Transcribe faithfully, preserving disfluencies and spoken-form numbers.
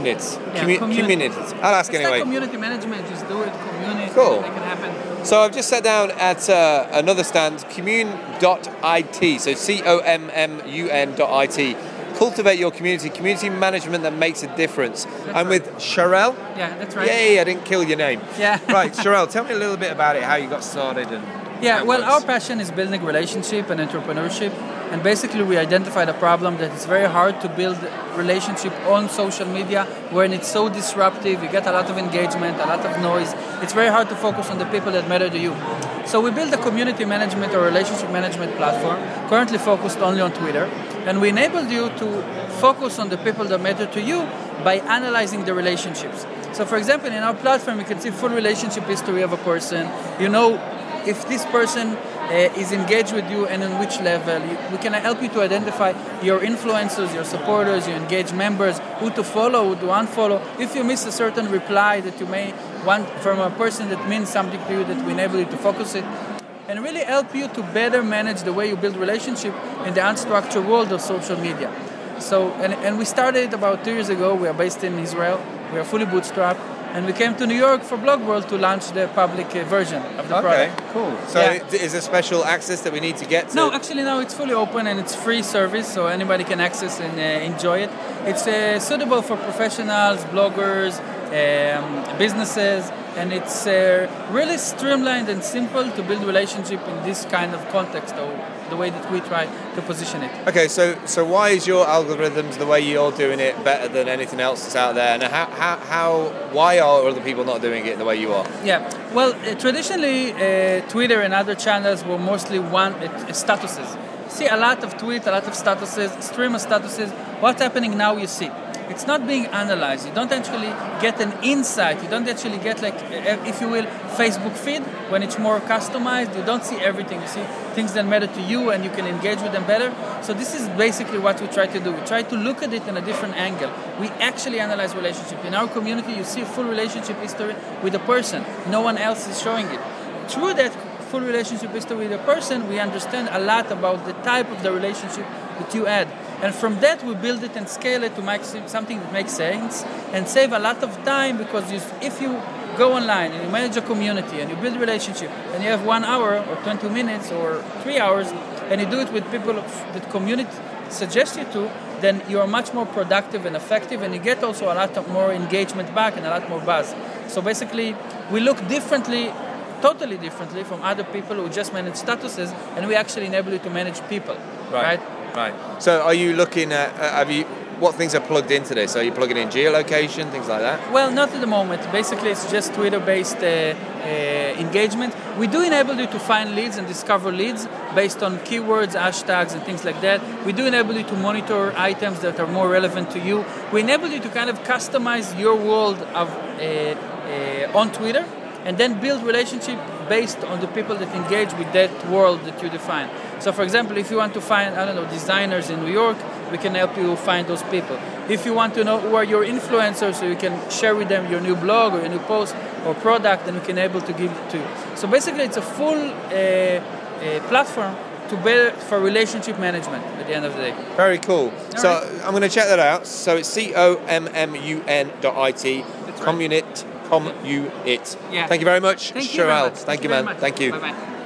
It's Yeah, commu- community. communities. I'll ask It's anyway. like community management. Just do it. Community. Cool. Make it happen. So I've just sat down at uh, another stand, commune dot I T. So C O M M U N dot I T. Cultivate your community. Community management that makes a difference. That's I'm right. with Sharelle. Yeah, that's right. Yay! I didn't kill your name. Yeah. Right, Sharelle. Tell me a little bit about it. How you got started and. Yeah, how it well, works. our passion is building relationship and entrepreneurship, and basically we identified a problem that it's very hard to build relationship on social media when it's so disruptive. You get a lot of engagement, a lot of noise. It's very hard to focus on the people that matter to you. So we built a community management or relationship management platform, currently focused only on Twitter, and we enabled you to focus on the people that matter to you by analyzing the relationships. So for example, in our platform, you can see full relationship history of a person. You know if this person uh, is engaged with you and on which level. You, we can help you to identify your influencers, your supporters, your engaged members, who to follow, who to unfollow. If you miss a certain reply that you may want from a person that means something to you, that we enable you to focus it, and really help you to better manage the way you build relationship in the unstructured world of social media. So, and, and we started about two years ago. We are based in Israel. We are fully bootstrapped. And we came to New York for Blog World to launch the public uh, version of the Okay, product. cool. So Yeah. is there special access that we need to get to? No, actually, no, it's fully open and it's free service, so anybody can access and uh, enjoy it. It's uh, suitable for professionals, bloggers, um, businesses, and it's uh, really streamlined and simple to build relationship in this kind of context, or the way that we try to position it. Okay, so so why is your algorithms, the way you're doing it, better than anything else that's out there? And how how, how why are other people not doing it the way you are? Yeah, well, uh, traditionally, uh, Twitter and other channels were mostly one uh, statuses. See a lot of tweets, a lot of statuses, stream of statuses. What's happening now? You see, it's not being analyzed. You don't actually get an insight. You don't actually get, like, uh, if you will, Facebook feed when it's more customized. You don't see everything. You see things that matter to you, and you can engage with them better. So this is basically what we try to do. We try to look at it in a different angle. We actually analyze relationship. In our community, you see full relationship history with a person. No one else is showing it. Through that full relationship history with a person, we understand a lot about the type of the relationship that you add. And from that, we build it and scale it to make something that makes sense and save a lot of time, because you, if you go online and you manage a community and you build a relationship and you have one hour or twenty minutes or three hours and you do it with people that community suggests you to, then you are much more productive and effective, and you get also a lot of more engagement back and a lot more buzz. So basically, we look differently, totally differently from other people who just manage statuses, and we actually enable you to manage people, right? Right. Right. So are you looking at, uh, have you, what things are plugged into this? Are you plugging in geolocation, things like that? Well, not at the moment. Basically, it's just Twitter-based uh, uh, engagement. We do enable you to find leads and discover leads based on keywords, hashtags, and things like that. We do enable you to monitor items that are more relevant to you. We enable you to kind of customize your world of uh, uh, on Twitter, and then build relationship based on the people that engage with that world that you define. So for example, if you want to find, I don't know, designers in New York, we can help you find those people. If you want to know who are your influencers, so you can share with them your new blog or your new post or product, then we can able to give it to you. So basically, it's a full uh, uh, platform to better for relationship management at the end of the day. Very cool. All so right. I'm going to check that out. So it's C O M M U N dot I T. That's right. Communit. Com you it. Yeah. Thank you very much, Thank you very Sharelle. much. Thank, Thank you, you very man. much. Thank you. Bye-bye.